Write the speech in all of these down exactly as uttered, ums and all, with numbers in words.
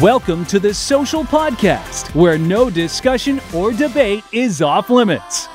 Welcome to the Social Podcast, where no discussion or debate is off limits.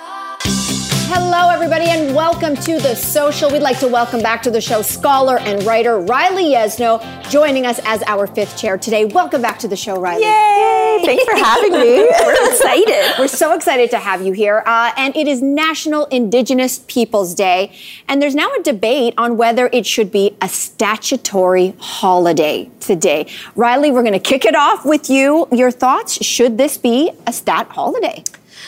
Hello, everybody, and welcome to The Social. We'd like to welcome back to the show scholar and writer Riley Yesno, joining us as our fifth chair today. Welcome back to the show, Riley. Yay! Thanks for having me. We're excited. We're so excited to have you here. Uh, and it is National Indigenous Peoples Day, and there's now a debate on whether it should be a statutory holiday today. Riley, we're going to kick it off with you. Your thoughts? Should this be a stat holiday?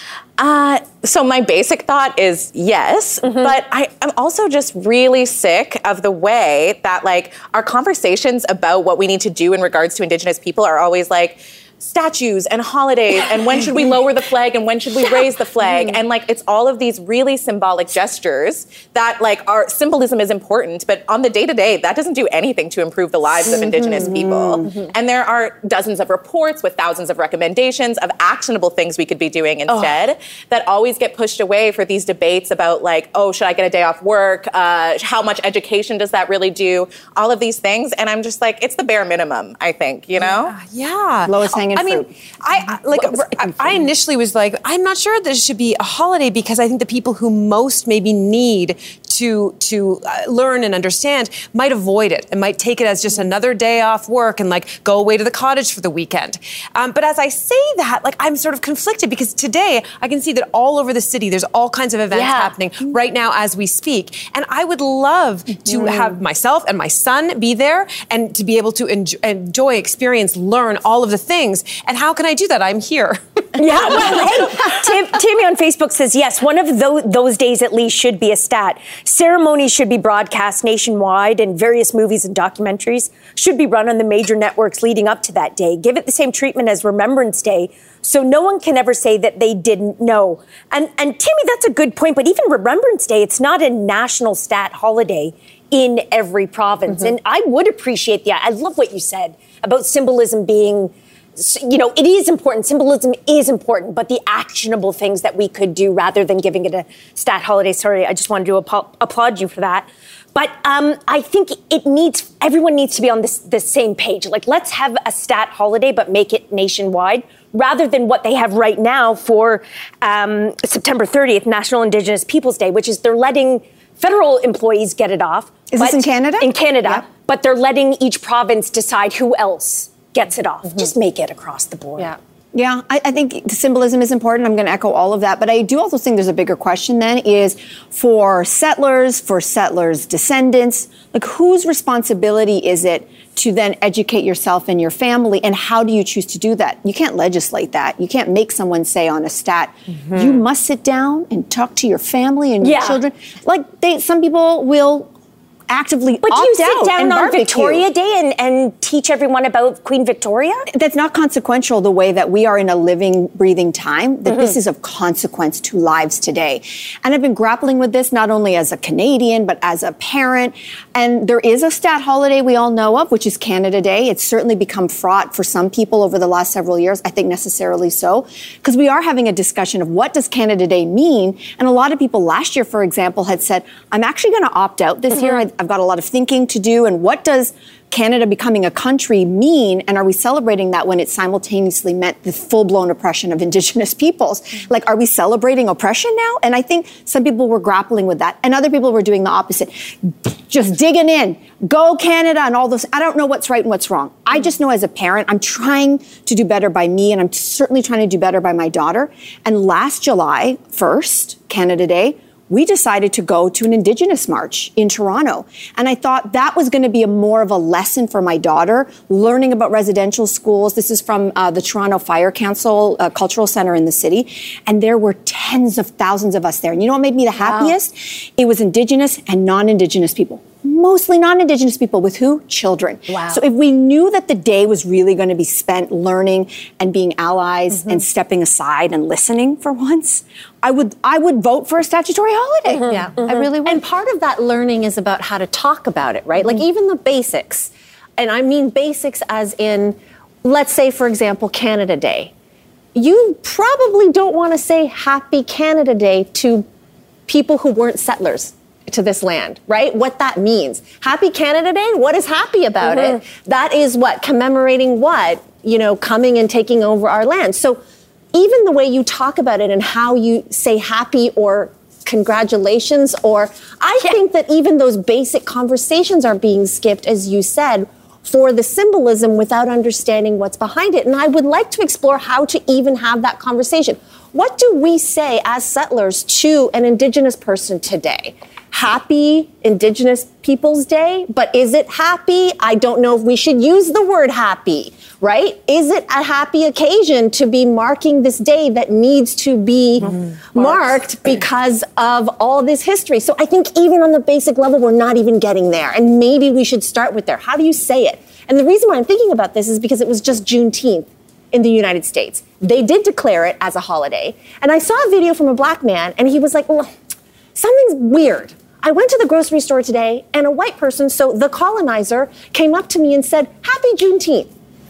Uh, so my basic thought is yes, mm-hmm. but I, I'm also just really sick of the way that, like, our conversations about what we need to do in regards to Indigenous people are always like statues and holidays and when should we lower the flag and when should we raise the flag, mm-hmm. and like it's all of these really symbolic gestures that, like, our symbolism is important, but on the day-to-day that doesn't do anything to improve the lives mm-hmm. of Indigenous people. Mm-hmm. And there are dozens of reports with thousands of recommendations of actionable things we could be doing instead oh. that always get pushed away for these debates about, like, oh, should I get a day off work? Uh, how much education does that really do? All of these things, and I'm just like, it's the bare minimum, I think, you know? Yeah. yeah. Lowest hanging I mean, fruit. I, I like. I, I initially was like, I'm not sure this should be a holiday because I think the people who most maybe need to to uh, learn and understand might avoid it and might take it as just another day off work and, like, go away to the cottage for the weekend. Um, but as I say that, like, I'm sort of conflicted because today I can see that all over the city there's all kinds of events yeah. happening right now as we speak, and I would love to mm. have myself and my son be there and to be able to enjoy, enjoy, experience, learn all of the things. And how can I do that? I'm here. Yeah, well, hey, Tim, Timmy on Facebook says, yes, one of those, those days at least should be a stat. Ceremonies should be broadcast nationwide, and various movies and documentaries should be run on the major networks leading up to that day. Give it the same treatment as Remembrance Day, so no one can ever say that they didn't know. And, and Timmy, that's a good point, but even Remembrance Day, it's not a national stat holiday in every province. Mm-hmm. And I would appreciate that. I love what you said about symbolism being, you know, it is important. Symbolism is important, but the actionable things that we could do rather than giving it a stat holiday. Sorry, I just wanted to ap- applaud you for that. But um, I think it needs, everyone needs to be on this, the same page. Like, let's have a stat holiday, but make it nationwide, rather than what they have right now for um, September thirtieth, National Indigenous Peoples Day, which is they're letting federal employees get it off. Is this in Canada? In Canada, yep. But they're letting each province decide who else gets it off. Mm-hmm. Just make it across the board. Yeah. Yeah, I, I think the symbolism is important. I'm going to echo all of that. But I do also think there's a bigger question then is for settlers, for settlers' descendants, like, whose responsibility is it to then educate yourself and your family? And how do you choose to do that? You can't legislate that. You can't make someone say on a stat, mm-hmm. you must sit down and talk to your family and your yeah. children. Like, they, some people will actively but opt do you sit out down and on barbecue. Victoria Day and, and teach everyone about Queen Victoria? That's not consequential the way that we are in a living, breathing time, that mm-hmm. this is of consequence to lives today. And I've been grappling with this not only as a Canadian, but as a parent. And there is a stat holiday we all know of, which is Canada Day. It's certainly become fraught for some people over the last several years, I think necessarily so, because we are having a discussion of what does Canada Day mean? And a lot of people last year, for example, had said, I'm actually going to opt out this mm-hmm. year. I, I've got a lot of thinking to do. And what does Canada becoming a country mean? And are we celebrating that when it simultaneously meant the full-blown oppression of Indigenous peoples? Mm-hmm. Like, are we celebrating oppression now? And I think some people were grappling with that. And other people were doing the opposite. Just digging in. Go Canada and all those. I don't know what's right and what's wrong. Mm-hmm. I just know as a parent, I'm trying to do better by me, and I'm certainly trying to do better by my daughter. And last July first, Canada Day, we decided to go to an Indigenous march in Toronto. And I thought that was going to be a more of a lesson for my daughter, learning about residential schools. This is from uh, the Toronto Fire Council uh, Cultural Center in the city. And there were tens of thousands of us there. And you know what made me the happiest? Wow. It was Indigenous and non-Indigenous people. Mostly non-Indigenous people. With who? Children. Wow. So if we knew that the day was really going to be spent learning and being allies mm-hmm. and stepping aside and listening for once, I would I would vote for a statutory holiday. Mm-hmm. Yeah, mm-hmm. I really would. And part of that learning is about how to talk about it, right? Mm-hmm. Like, even the basics. And I mean basics as in, let's say, for example, Canada Day. You probably don't want to say Happy Canada Day to people who weren't settlers to this land, right? What that means. Happy Canada Day? What is happy about mm-hmm. it? That is what? Commemorating what? you know, coming and taking over our land. So even the way you talk about it and how you say happy or congratulations, or I yeah. think that even those basic conversations are being skipped, as you said, for the symbolism without understanding what's behind it. And I would like to explore how to even have that conversation. What do we say as settlers to an Indigenous person today? Happy Indigenous Peoples Day, but is it happy? I don't know if we should use the word happy, right? Is it a happy occasion to be marking this day that needs to be mm-hmm. marked because of all this history? So I think even on the basic level, we're not even getting there. And maybe we should start with there. How do you say it? And the reason why I'm thinking about this is because it was just Juneteenth in the United States. They did declare it as a holiday. And I saw a video from a black man, and he was like, well, something's weird. I went to the grocery store today, and a white person, so the colonizer, came up to me and said, Happy Juneteenth.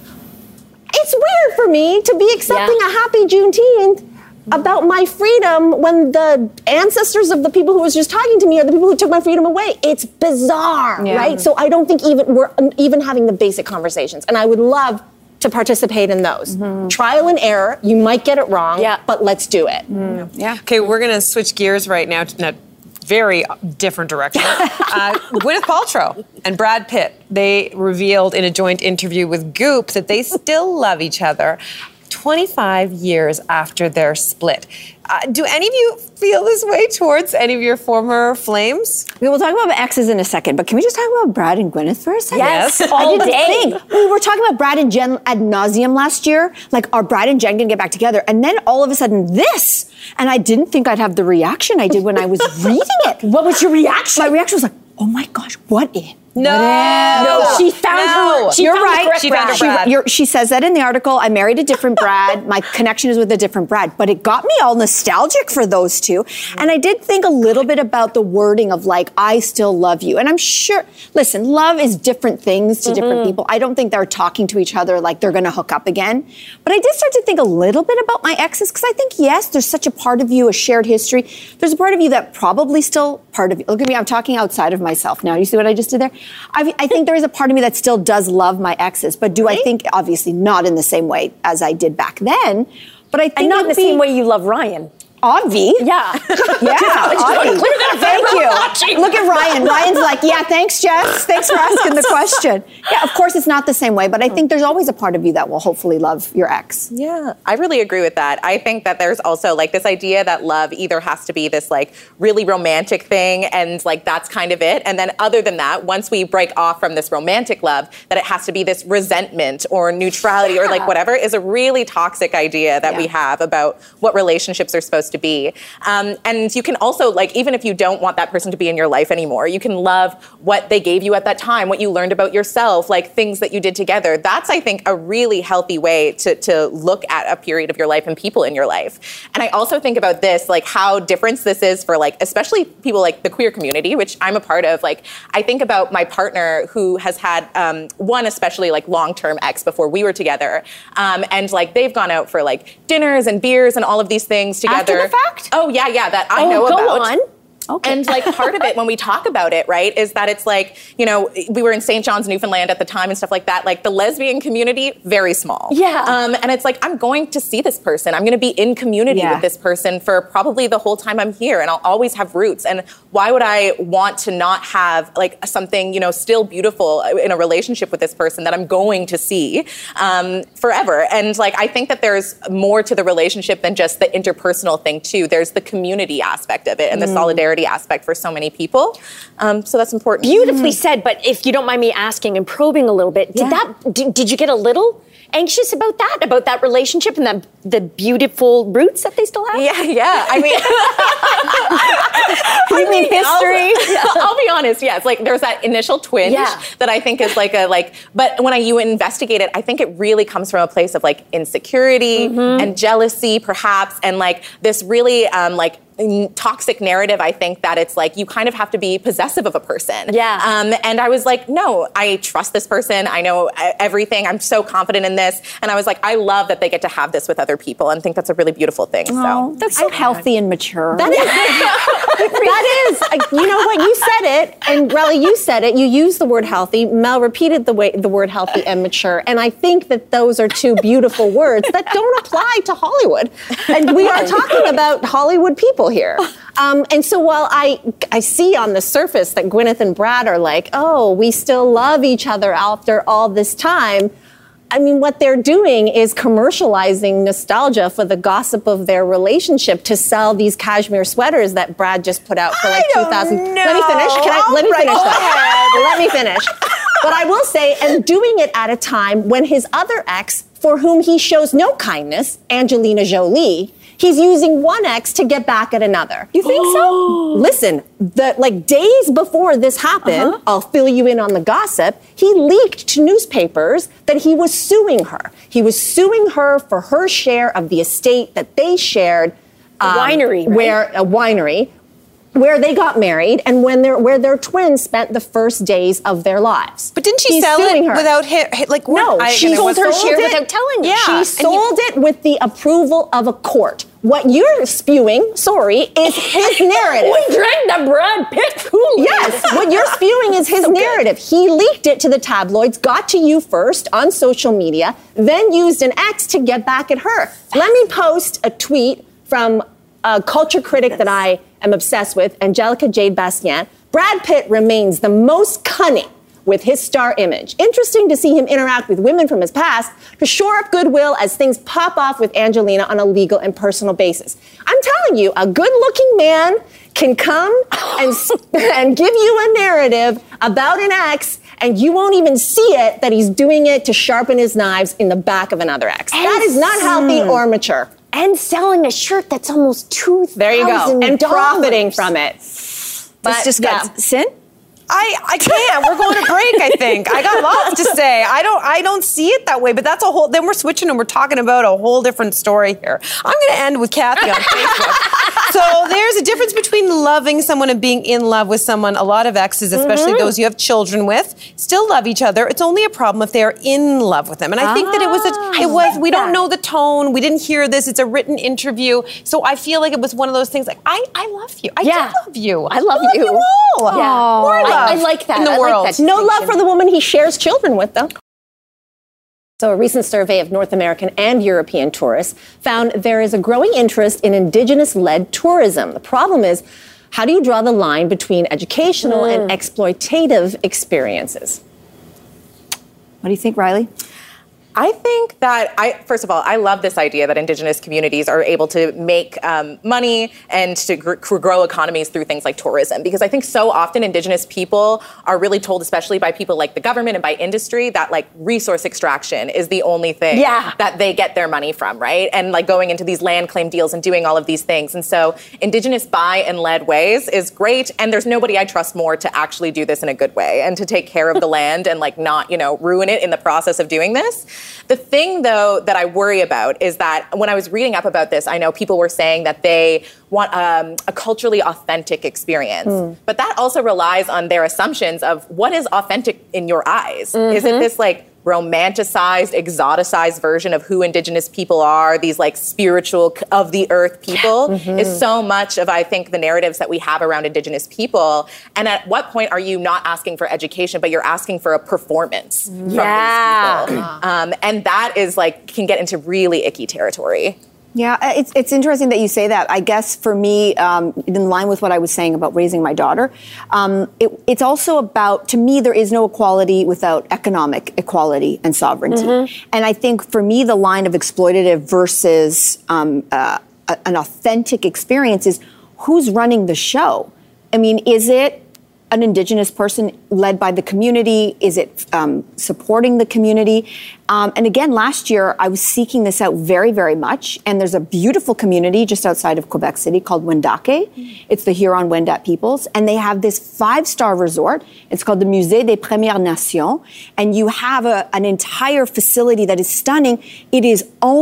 It's weird for me to be accepting yeah. a Happy Juneteenth about my freedom when the ancestors of the people who was just talking to me are the people who took my freedom away. It's bizarre, yeah. right? So I don't think even we're even having the basic conversations. And I would love to participate in those. Mm-hmm. Trial and error, you might get it wrong, yeah. but let's do it. Mm. Yeah. Okay, we're going to switch gears right now to a very different direction. uh, Gwyneth Paltrow and Brad Pitt, they revealed in a joint interview with Goop that they still love each other twenty-five years after their split. Uh, do any of you feel this way towards any of your former flames? We will talk about exes in a second, but can we just talk about Brad and Gwyneth for a second? Yes, all day. Think. We were talking about Brad and Jen ad nauseum last year. Like, are Brad and Jen going to get back together? And then all of a sudden, this. And I didn't think I'd have the reaction I did when I was reading it. What was your reaction? My reaction was like, oh my gosh, what if? No, no, she found no. her. She You're found right. She found her Brad. She, you're, she says that in the article. I married a different Brad. My connection is with a different Brad. But it got me all nostalgic for those two. And I did think a little bit about the wording of like, I still love you. And I'm sure, listen, love is different things to mm-hmm. different people. I don't think they're talking to each other like they're going to hook up again. But I did start to think a little bit about my exes because I think, yes, there's such a part of you, a shared history. There's a part of you that probably still part of you. Look at me, I'm talking outside of myself now. You see what I just did there? I, I think there is a part of me that still does love my exes, but do right? I think, obviously not in the same way as I did back then, but I think and not in the be, same way you love Ryan. Avi. Yeah. Yeah, Avi. Thank you. Look at Ryan. Ryan's like, yeah, thanks, Jess. Thanks for asking the question. Yeah, of course it's not the same way, but I think there's always a part of you that will hopefully love your ex. Yeah, I really agree with that. I think that there's also like this idea that love either has to be this like really romantic thing and like that's kind of it. And then other than that, once we break off from this romantic love, that it has to be this resentment or neutrality yeah. or like whatever is a really toxic idea that yeah. we have about what relationships are supposed to be. Um, and you can also, like, even if you don't want that person to be in your life anymore, you can love what they gave you at that time, what you learned about yourself, like things that you did together. That's, I think, a really healthy way to, to look at a period of your life and people in your life. And I also think about this, like how different this is for like, especially people like the queer community, which I'm a part of. Like, I think about my partner who has had um, one especially like long-term ex before we were together. Um, and like, they've gone out for like dinners and beers and all of these things together. After the fact? Oh, yeah, yeah, that I oh, know go about. On. Okay. And like part of it when we talk about it, right, is that it's like, you know, we were in Saint John's, Newfoundland at the time and stuff like that. Like the lesbian community, very small. Yeah. Um, and it's like, I'm going to see this person. I'm going to be in community yeah. with this person for probably the whole time I'm here. And I'll always have roots. And why would I want to not have like something, you know, still beautiful in a relationship with this person that I'm going to see um, forever? And like, I think that there's more to the relationship than just the interpersonal thing too. There's the community aspect of it and mm. the solidarity aspect for so many people. Um, so that's important. Beautifully mm. said, but if you don't mind me asking and probing a little bit, did yeah. that, did, did you get a little anxious about that, about that relationship and that the beautiful roots that they still have? Yeah, yeah. I mean, you mean history? I'll, I'll be honest. Yeah, it's like there's that initial twinge yeah. that I think is like a like. But when I you investigate it, I think it really comes from a place of like insecurity mm-hmm. and jealousy, perhaps, and like this really um, like. toxic narrative, I think, that it's like you kind of have to be possessive of a person. Yeah. Um, and I was like, no, I trust this person. I know everything. I'm so confident in this. And I was like, I love that they get to have this with other people and think that's a really beautiful thing. Oh, so that's so healthy and mature. That is, that is, uh, you know what, you said it, and Riley, you said it, you used the word healthy, Mel repeated the way the word healthy and mature, and I think that those are two beautiful words that don't apply to Hollywood. And we are talking about Hollywood people here. Um, and so while I, I see on the surface that Gwyneth and Brad are like, oh, we still love each other after all this time, I mean, what they're doing is commercializing nostalgia for the gossip of their relationship to sell these cashmere sweaters that Brad just put out for like two thousand. Let me finish. Can I? Let me finish that. Let me finish. But I will say, and doing it at a time when his other ex, for whom he shows no kindness, Angelina Jolie, he's using one ex to get back at another. You think so? Listen, the like days before this happened, uh-huh. I'll fill you in on the gossip, he leaked to newspapers that he was suing her. He was suing her for her share of the estate that they shared. Um, a winery, right? Where, a winery, where they got married and when their where their twins spent the first days of their lives. But didn't she He's sell suing it her. without hit, hit like no? I, She sold her share it without telling you. Yeah, She and sold it with the approval of a court. What you're spewing, sorry, is his narrative. We drank the Brad Pitt Kool-Aid. Yes, what you're spewing is his so narrative. Good. He leaked it to the tabloids, got to you first on social media, then used an ex to get back at her. Let me post a tweet from a culture critic that I am obsessed with, Angelica Jade Bastien. Brad Pitt remains the most cunning with his star image. Interesting to see him interact with women from his past to shore up goodwill as things pop off with Angelina on a legal and personal basis. I'm telling you, a good-looking man can come and, and give you a narrative about an ex, and you won't even see it that he's doing it to sharpen his knives in the back of another ex. And that is not healthy or mature. And selling a shirt that's almost two thousand dollars. There you go. And profiting from it. But, this just got yeah. sin? I, I can't. We're going to break, I think. I got lots to say. I don't I don't see it that way, but that's a whole, then we're switching and we're talking about a whole different story here. I'm going to end with Kathy on Facebook. So there's a difference between loving someone and being in love with someone. A lot of exes, especially mm-hmm. those you have children with, still love each other. It's only a problem if they're in love with them. And I ah, think that it was, a, it was, like we that. don't know the tone. We didn't hear this. It's a written interview. So I feel like it was one of those things like, I, I love you. I yeah. do love you. I love I you. Love you all. Yeah. More love. I, I like that. In the I world. Like that no love for the woman he shares children with, though. So a recent survey of North American and European tourists found there is a growing interest in Indigenous-led tourism. The problem is, how do you draw the line between educational mm. and exploitative experiences? What do you think, Riley? I think that, I first of all, I love this idea that Indigenous communities are able to make um, money and to gr- grow economies through things like tourism. Because I think so often Indigenous people are really told, especially by people like the government and by industry, that like resource extraction is the only thing yeah. that they get their money from, right? And like going into these land claim deals and doing all of these things. And so Indigenous by and led ways is great. And there's nobody I trust more to actually do this in a good way and to take care of the land and like not, you know, ruin it in the process of doing this. The thing, though, that I worry about is that when I was reading up about this, I know people were saying that they want um, a culturally authentic experience. Mm. But that also relies on their assumptions of what is authentic in your eyes. Mm-hmm. Is it this, like, romanticized, exoticized version of who Indigenous people are, these like spiritual of the earth people, mm-hmm. is so much of, I think, the narratives that we have around Indigenous people. And at what point are you not asking for education, but you're asking for a performance from yeah. these people? Um, and that is like, can get into really icky territory. Yeah, it's it's interesting that you say that. I guess for me, um, in line with what I was saying about raising my daughter, um, it, it's also about, to me, there is no equality without economic equality and sovereignty. Mm-hmm. And I think for me, the line of exploitative versus um, uh, an authentic experience is who's running the show. I mean, is it an Indigenous person led by the community? Is it um, supporting the community? Um, and again, last year, I was seeking this out very, very much. And there's a beautiful community just outside of Quebec City called Wendake. Mm. It's the Huron-Wendat peoples. And they have this five-star resort. It's called the Musée des Premières Nations. And you have a, an entire facility that is stunning. It is owned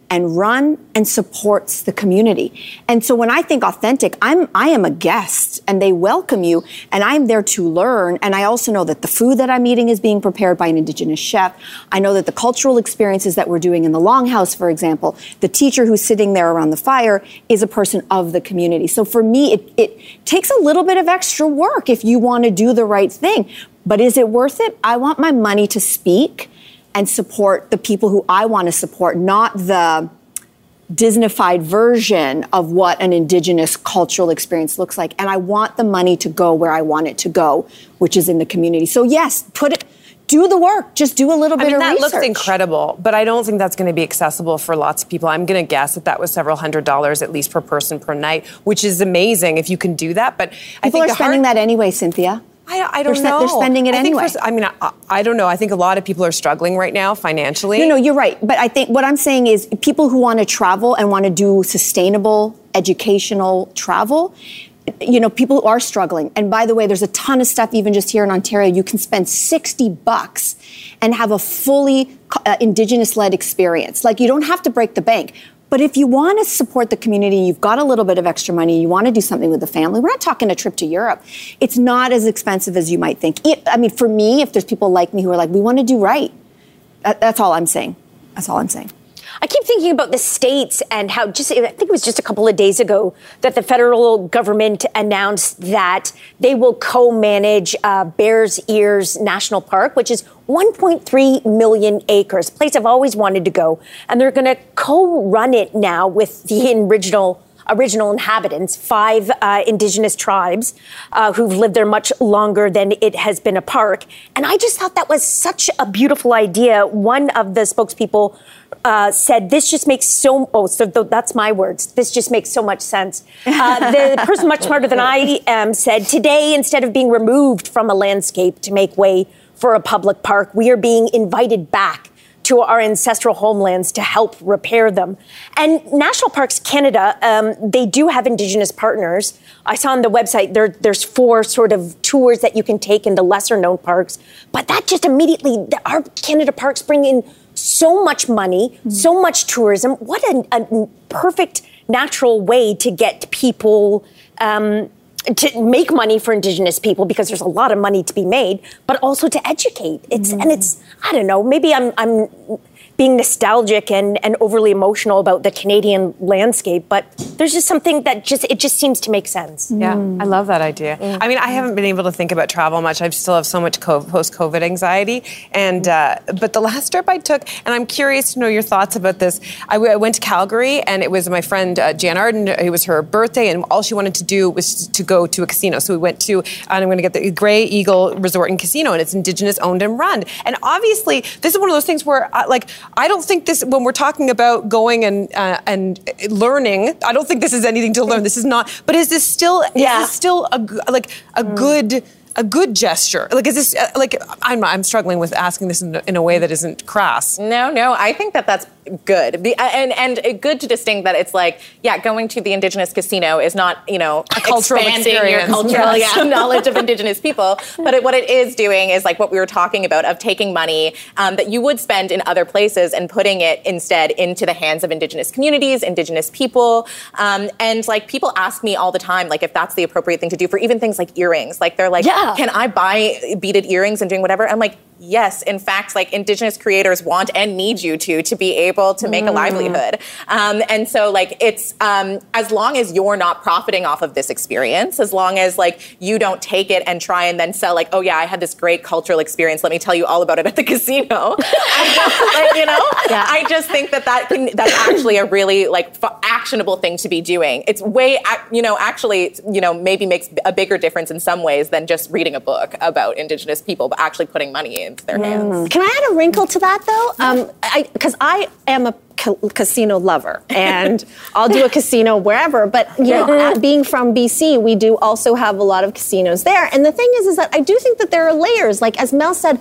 and run and supports the community. And so when I think authentic, I'm I am a guest and they welcome you and I'm there to learn. And I also know that the food that I'm eating is being prepared by an Indigenous chef. I know that the cultural experiences that we're doing in the Longhouse, for example, the teacher who's sitting there around the fire is a person of the community. So for me, it, it takes a little bit of extra work if you want to do the right thing. But is it worth it? I want my money to speak and support the people who I want to support, not the Disneyfied version of what an Indigenous cultural experience looks like. And I want the money to go where I want it to go, which is in the community. So yes, put it, do the work. Just do a little bit I mean, of that research. looks incredible, but I don't think that's going to be accessible for lots of people. I'm going to guess that that was several hundred dollars at least per person per night, which is amazing if you can do that. But people I think are the spending hard- that anyway, Cynthia. I, I don't they're, know. They're spending it I anyway. For, I mean, I, I don't know. I think a lot of people are struggling right now financially. No, no, you're right. But I think what I'm saying is people who want to travel and want to do sustainable educational travel, you know, people who are struggling. And by the way, there's a ton of stuff even just here in Ontario. You can spend sixty bucks and have a fully uh, Indigenous-led experience. Like, you don't have to break the bank. But if you want to support the community, you've got a little bit of extra money, you want to do something with the family, we're not talking a trip to Europe. It's not as expensive as you might think. It, I mean, for me, if there's people like me who are like, we want to do right, that, that's all I'm saying. That's all I'm saying. I keep thinking about the states and how just, I think it was just a couple of days ago that the federal government announced that they will co-manage uh, Bears Ears National Park, which is one point three million acres, a place I've always wanted to go. And they're going to co-run it now with the original original inhabitants, five uh, Indigenous tribes uh, who've lived there much longer than it has been a park. And I just thought that was such a beautiful idea. One of the spokespeople uh, said, this just makes so, oh, so th- that's my words. This just makes so much sense. Uh, the person much smarter than I am said, today, instead of being removed from a landscape to make way for a public park, we are being invited back to our ancestral homelands to help repair them. And National Parks Canada, um, they do have Indigenous partners. I saw on the website there, there's four sort of tours that you can take into lesser known parks. But that just immediately, our Canada parks bring in so much money, mm-hmm. so much tourism. What a, a perfect natural way to get people um, to make money for Indigenous people, because there's a lot of money to be made, but also to educate. It's mm. and it's, I don't know, maybe I'm I'm being nostalgic and, and overly emotional about the Canadian landscape, but there's just something that just, it just seems to make sense. Yeah, mm. I love that idea. Mm. I mean, I haven't been able to think about travel much. I still have so much co- post-COVID anxiety. And uh, but the last trip I took, and I'm curious to know your thoughts about this. I, w- I went to Calgary, and it was my friend uh, Jan Arden. It was her birthday, and all she wanted to do was to go to a casino. So we went to, and I'm going to get the Grey Eagle Resort and Casino, and it's Indigenous owned and run. And obviously, this is one of those things where, uh, like, I don't think this, when we're talking about going and uh, and learning, I don't think this is anything to learn. This is not, but is this still, yeah. is this still a, like a mm. good, a good gesture? Like, is this, uh, like, I'm, I'm struggling with asking this in, in a way that isn't crass. No, no, I think that that's good. The, and and good to distinct that it's like, yeah, going to the Indigenous casino is not, you know, a cultural expanding experience. your cultural Yes. yeah, knowledge of Indigenous people. But it, what it is doing is like what we were talking about of taking money um, that you would spend in other places and putting it instead into the hands of Indigenous communities, Indigenous people. Um, and like people ask me all the time, like if that's the appropriate thing to do for even things like earrings. Like they're like, yeah. can I buy beaded earrings and doing whatever? I'm like, yes, in fact, like Indigenous creators want and need you to to be able to make mm. a livelihood. Um, and so like it's um, as long as you're not profiting off of this experience, as long as like you don't take it and try and then sell like, oh yeah, I had this great cultural experience. Let me tell you all about it at the casino. I just, like, you know, yeah. I just think that, that can, that's actually a really like f- actionable thing to be doing. It's way, you know, actually, you know, maybe makes a bigger difference in some ways than just reading a book about Indigenous people, but actually putting money in. Into their hands. Can I add a wrinkle to that though? Um, I because I am a ca- casino lover and I'll do a casino wherever. But you know, at, being from B C, we do also have a lot of casinos there. And the thing is, is that I do think that there are layers. Like as Mel said,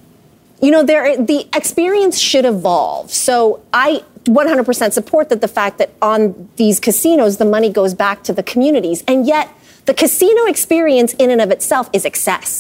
you know, there the experience should evolve. So I one hundred percent support that the fact that on these casinos the money goes back to the communities, and yet the casino experience in and of itself is excess.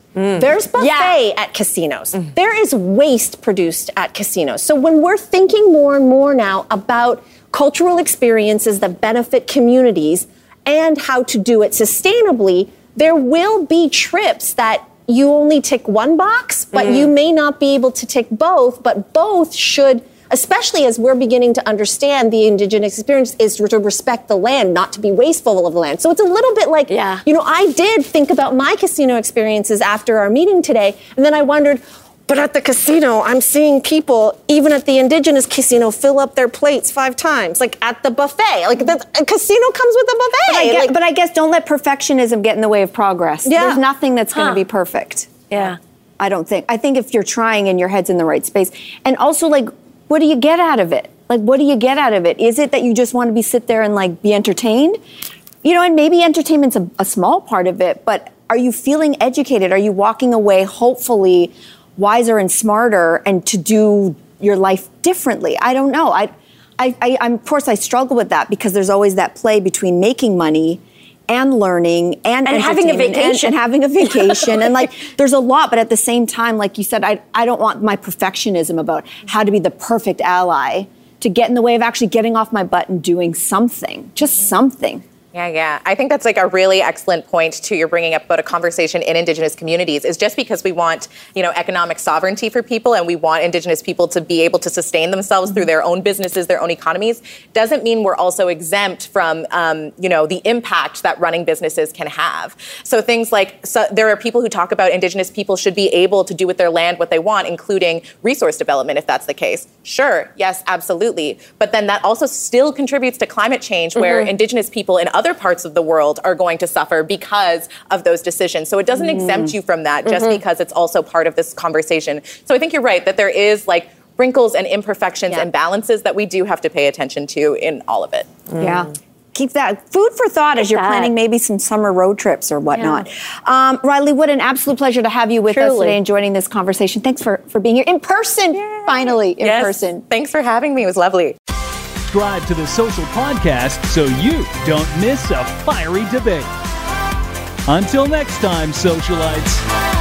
Mm. There's buffet yeah. at casinos. Mm. There is waste produced at casinos. So when we're thinking more and more now about cultural experiences that benefit communities and how to do it sustainably, there will be trips that you only tick one box, but mm. you may not be able to tick both, but both should, especially as we're beginning to understand the Indigenous experience is to respect the land, not to be wasteful of the land. So it's a little bit like, yeah. you know, I did think about my casino experiences after our meeting today, and then I wondered, but at the casino, I'm seeing people, even at the Indigenous casino, fill up their plates five times, like at the buffet. Like the a casino comes with a buffet. But I, guess, like, but I guess don't let perfectionism get in the way of progress. Yeah. There's nothing that's huh. going to be perfect. Yeah. I don't think. I think if you're trying and your head's in the right space. And also, like, what do you get out of it? Like, what do you get out of it? Is it that you just want to be sit there and, like, be entertained? You know, and maybe entertainment's a, a small part of it, but are you feeling educated? Are you walking away, hopefully, wiser and smarter and to do your life differently? I don't know. I, I, I, I'm, of course, I struggle with that because there's always that play between making money and learning and, and having a vacation and, and having a vacation. And like, there's a lot, but at the same time, like you said, I, I don't want my perfectionism about how to be the perfect ally to get in the way of actually getting off my butt and doing something, just something. Yeah, yeah. I think that's like a really excellent point too. You're bringing up about a conversation in Indigenous communities is just because we want, you know, economic sovereignty for people and we want Indigenous people to be able to sustain themselves through their own businesses, their own economies, doesn't mean we're also exempt from, um, you know, the impact that running businesses can have. So things like, so there are people who talk about Indigenous people should be able to do with their land what they want, including resource development, if that's the case. Sure, yes, absolutely. But then that also still contributes to climate change where mm-hmm. Indigenous people in other parts of the world are going to suffer because of those decisions. So it doesn't mm. exempt you from that just mm-hmm. because it's also part of this conversation. So I think you're right that there is like wrinkles and imperfections yeah. and balances that we do have to pay attention to in all of it. Mm. Yeah. Keep that food for thought as you're that. planning maybe some summer road trips or whatnot. Yeah. Um, Riley, what an absolute pleasure to have you with Truly. us today and joining this conversation. Thanks for, for being here in person, Yay. finally, in yes. person. Thanks for having me. It was lovely. Subscribe to the Social Podcast so you don't miss a fiery debate. Until next time, socialites.